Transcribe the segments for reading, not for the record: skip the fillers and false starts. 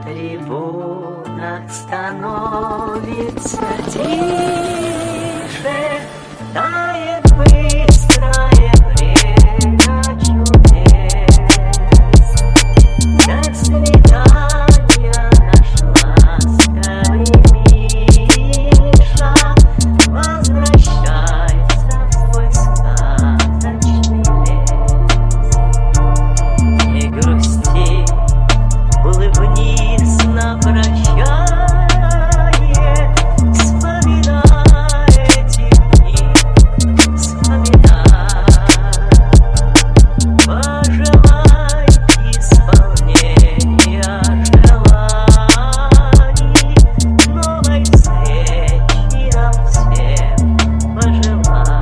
трибунах становится тише, тает быстрое время чудес, как свидание наш ласковый Миша возвращается в свой сказочный лес. Не грусти, улыбнись на прощание, вспоминай эти дни, вспоминай. Пожелай исполнения желаний, новой встречи нам всем пожелай.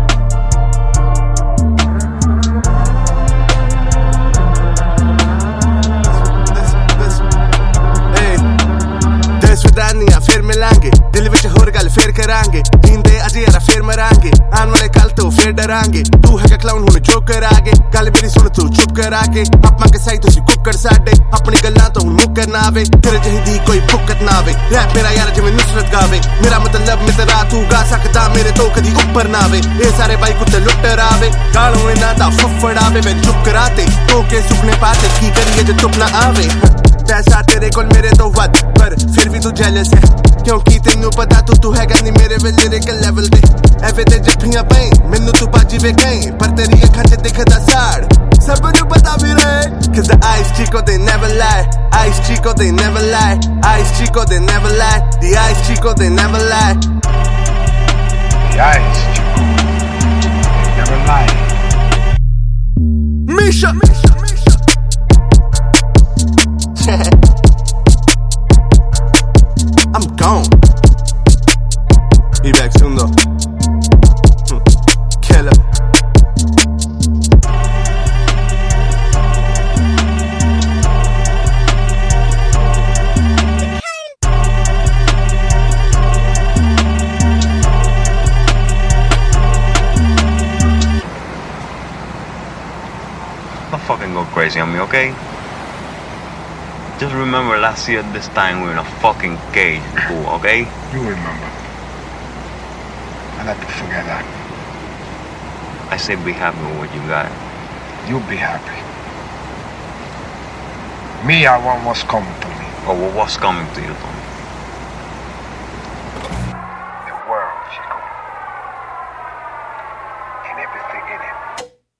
ते स्वदानियां फिर मिलांगे दिल विच होर गल फिर करांगे जींदे अजे यारा फिर मरांगे आने वाले कल तो फिर डरांगे तू हैगा क्लाउन हुण चुप कर आगे गल मेरी सुन तू चुप कर आके अपना के साई तुसी कुकर साडे अपनी गल्लां तो हुण मुकर ना आवे तेरे जही दी कोई फुकत ना आवे रैप मेरा यार जिवें नुसरत गावे मेरा मतलब मित्रा तू गा सकदा मेरे तो कदी ऊपर ना आवे ए सारे बाई कुत्ते लुट्टर आवे गालों इन्हां दा फुफड़ आवे मैं चुप कराते तो के सुखने पाते की करिए जे चुप ना आवे पैसा तेरे कोल मेरे तो वध पर फिर भी तू जेलस है क्योंकि तेनू पता तू हैगा नहीं मेरे वे लिरिकल लेवल ते एवे ते जफ्फियां पई मैनू तू बाजी वे गई पर तेरी अखां च दिखदा साड़ सब नू पता भी रहे cause the ice chico they never lie ice chico they never lie ice chico they never lie the ice chico they never lie The ice chico, they never lie. Misha I'm gone. Be back soon though. Killer. Don't fucking go crazy on me, okay? Just remember last year at this time we were in a fucking cage, fool, okay? You remember. I like to forget that. I say be happy with what you got. You be happy. Me, I want what's coming to me. Or what's coming to you, Tom?